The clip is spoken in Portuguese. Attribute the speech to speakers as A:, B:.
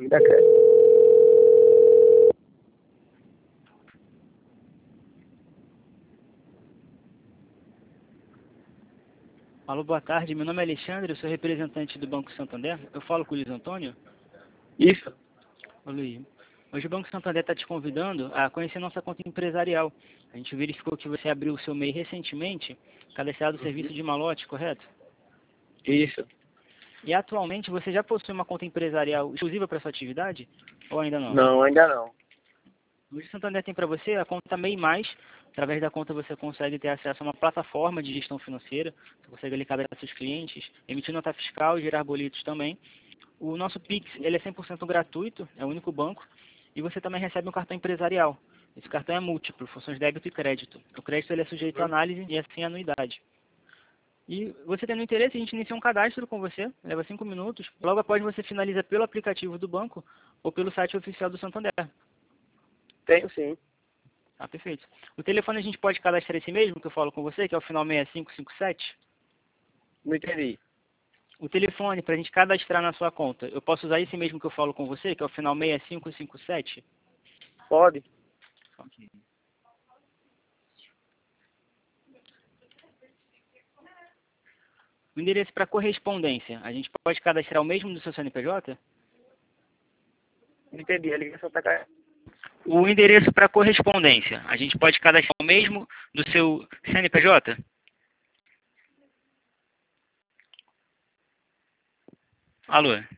A: ainda quer.
B: Alô, boa tarde. Meu nome é Alexandre, eu sou representante do Banco Santander. Eu falo com o Luiz Antônio.
A: Isso.
B: Ô, Luiz, hoje o Banco Santander está te convidando a conhecer nossa conta empresarial. A gente verificou que você abriu o seu MEI recentemente, cadastrado no serviço de malote, correto?
A: Isso.
B: E atualmente você já possui uma conta empresarial exclusiva para sua atividade? Ou ainda não?
A: Não, ainda não.
B: Hoje o Santander tem para você a conta MEI Mais. Através da conta você consegue ter acesso a uma plataforma de gestão financeira. Você consegue ali cadastrar seus clientes, emitir nota fiscal, gerar boletos também. O nosso Pix ele é 100% gratuito, é o único banco. E você também recebe um cartão empresarial. Esse cartão é múltiplo, funções débito e crédito. O crédito ele é sujeito à análise e assim anuidade. E você tendo interesse, a gente inicia um cadastro com você, leva 5 minutos. Logo após você finaliza pelo aplicativo do banco ou pelo site oficial do Santander.
A: Tenho sim.
B: Ah, perfeito. O telefone a gente pode cadastrar esse mesmo que eu falo com você, que é o final 6557?
A: Não entendi.
B: O telefone para a gente cadastrar na sua conta, eu posso usar esse mesmo que eu falo com você, que é o final 6557?
A: Pode.
B: Ok. O endereço para correspondência, a gente pode cadastrar o mesmo do seu CNPJ?
A: Não entendi. A ligação tá caindo.
B: O endereço para correspondência, a gente pode cadastrar o mesmo do seu CNPJ? Alô?